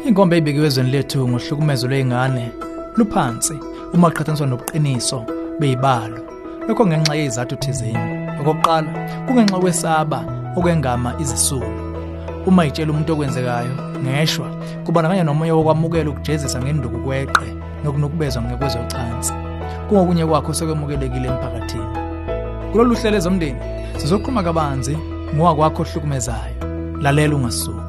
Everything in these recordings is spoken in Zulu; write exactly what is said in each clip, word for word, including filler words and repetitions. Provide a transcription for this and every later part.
Inkomba ebikiwe ezweni lethu ngohlukumezo lweingane luphansi uma qhathaniswa nobuqiniso beyibalo. Lokho ngenxa yezizathu thizeni. Okokuqala, kungenxa kwesaba okwengama izisulu. Uma itshela umuntu okwenzekayo ngeshwa kubandakanya nomoya wokwamukela ukujezisa ngenduku kweqe nokunukubezwa ngekwezocansi. Kungokunye kwakho sekwemukelekile emphakathini. Kulolu hlelo ezomndeni sizokhuluma kabanzi ngowakwakho ohlukumezayo. Lalela ungasuki.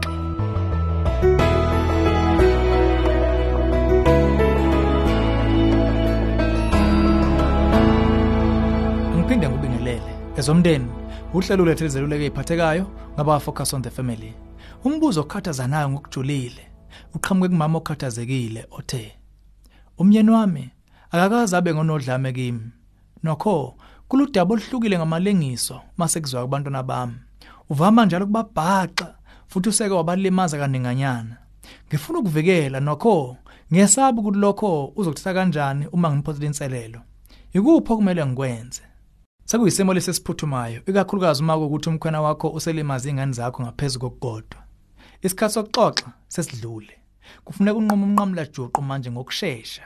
Ngiphinde ngibingelele. Ezomndeni uhlelo lethu lezeluleko eziphathekayo ngaba focus on the family. Umbuzo okhathazanayo ngokujulile uqhamuke kumama okhathazekile othe, umyeni wami akakaze abe ngonodlame kimi. Nokho kuludaba oluhlukile ngamalengiso mase kuzwa kubantwana bami. Uvama njalo kubabhaxa futhi useke wabalimaza kaninganyana. Ngifuna ukuvikela nokho ngiyasaba ukuthi lokho uzokuthatha kanjani uma ngimphosela inselelo. Ikuphi okumele ngikwenze? Sekuyisimo lesesiphuthumayo ikakhulukazi uma ukuthi umkhwena wakho uselimaza ingane zakho ngaphezulu kokukodwa. Isikhathi sokuxoxa sesidlule. Kufuneka unqoma umnqamla juqu manje ngokusheshsha.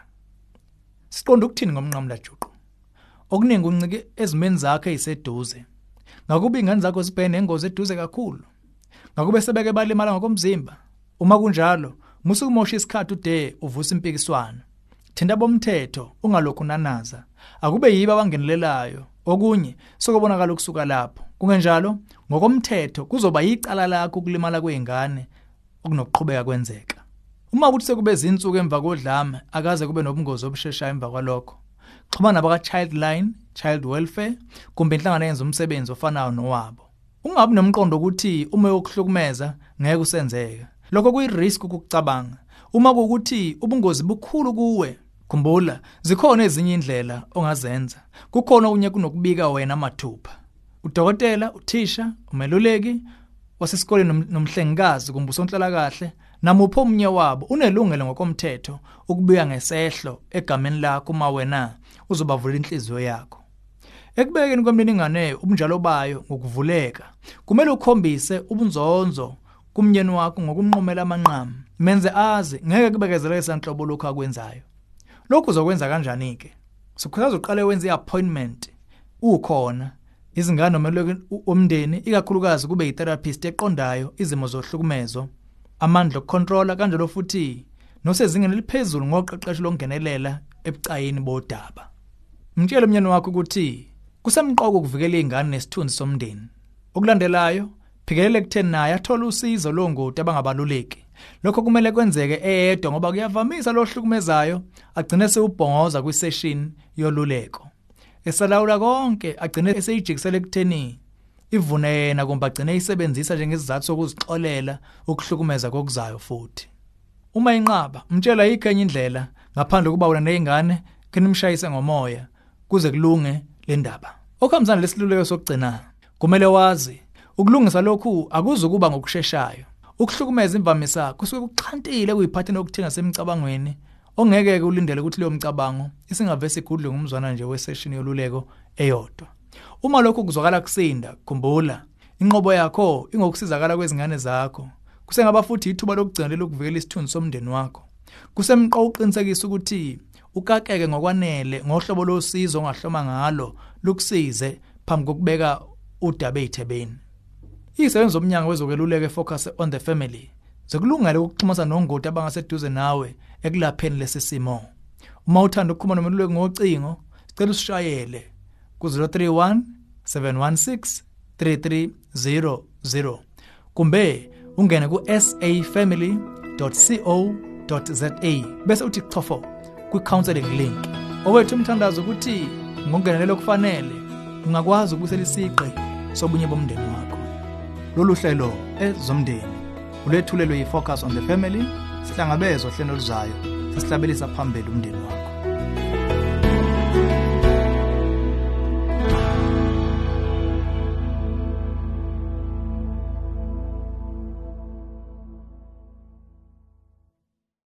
Siqonda ukuthini ngomnqamla juqu? Okuningi uncike ezimeni zakhe eziseduze. Ngakuba ingane zakho zibhene nengozi eduze kakhulu. Ngakube sebeke balimala ngokomzimba. Uma kunjalo, musukumosha isikhathi ude uvusa impikiswano. Thinta bomthetho ungalokhu nanaza. Akube yiba abangenelelayo. Okunye sokubonakala ukusuka lapho. Kungenjalo, ngokomthetho kuzoba yicala lakho ukulimala kweingane okunokuqhubeka kwenzeka. Uma ukuthi sekube izinsuku emva kodlame akaze kube nobungozi obusheshayo emva kwalokho. Xhumana nabaka Childline, Child Welfare kumbe inhlangano yenza umsebenzi ofanayo nowabo. Ungabi nomqondo ukuthi uma yokuhlukumeza ngeke usenzeke. Lokho kuyirisk ukucabanga. Uma ukuthi ubungozi bukhulu kuwe, khumbula zikhona ezinye indlela ongazenza. Kukhona unye kunokubika wena mathupha. Udokotela, uthisha, umeluleki wasesikoleni nomhlengikazi kumbuso onhlala kahle namupho omnye wabo unelungelo ngokomthetho ukubika ngesehlo egameni lakho uma wena uzobavula inhliziyo yakho. Ekubekeni kwemniningane ubunjalo bayo ngokuvuleka kumele ukhombise ubunzonzo kumnyeni wakho ngokumnqomela amanqamu. Menze azi ngeke kubekezeleke sanhlobo lokho akwenzayo. Lokhu uzokwenza kanjani ke? Sikhuthaza uqale wenze iappointment ukhona izingane nomeluleki omndeni ikakhulukazi kube yitherapist eqondayo izimo zohlukumezo amandla okucontrola kanjalo futhi nosezingeni eliphezulu ngoqeqesho longenelela ebucayini bodaba. Mtshele umnyeni wakho ukuthi kusemqoka ukuvikela izingane nesithunzi somndeni. Okulandelayo phikelela ekutheni naye athola usizo longoti abangabaluleki. Lokho kumele kwenzeke eyedwa ngoba kuyavamisa lo hlukumezayo agcine sewubhongoza kwisession yoluleko. Esalawula konke agcine eseyijikisela ekutheni ivune yena kumbe agcine isebenzisa njengesizathu sokuzixolela ukuhlukumeza kokuzayo futhi. Uma inqaba mtshela ikhenye indlela ngaphandle kuba wena nezingane kenimshayise ngomoya kuze kulunge le ndaba. Okhambisana lesiluleko sokugcina kumele wazi ukulungisa lokhu akuzukuba ngokusheshshayo. Ukuhlukumeza imvamisa kusuke kuqhantile kuyiphatheni okuthenga semicabangweni ongeke ke ulindele ukuthi leyo mcabango isingavese igudle ngumzwana nje wesession yoluleko eyodwa. Uma lokho kuzwakala kusinda, khumbula inqobo yakho ingokusizakala kwezingane zakho. Kusengaba futhi ithuba lokugcina lokuvikela isithunzi somndeni wakho. Kusemqoqa uqinisekisa ukuthi ukakeke ngokwanele ngohlobo losizo ongahloma ngalo lukusize phambi kokubeka udaba ezithebeni. Isebenzo zomnyango wezokweluleka focus on the family. Zekulungela ukuxhumana nongoti abangaseduze nawe ekulapheni lesisimo. Uma uthanda ukukhuluma nomeluleki ngocingo, sicela usishayele ku zero three one seven one six three three zero zero kumbe ungene ku s a family dot co dot za bese uthi chofo ku counseling link. Owethu umthandazo ukuthi ngongenelelo okufanele ungakwazi ukubusela isiqe sobunye bomndeni wakho. Lolu hlelo ezomndeni ulethulelwe yi Focus on the Family sihlangabezwa hlelo luzayo sisihlabelisa phambili umndeni wakho.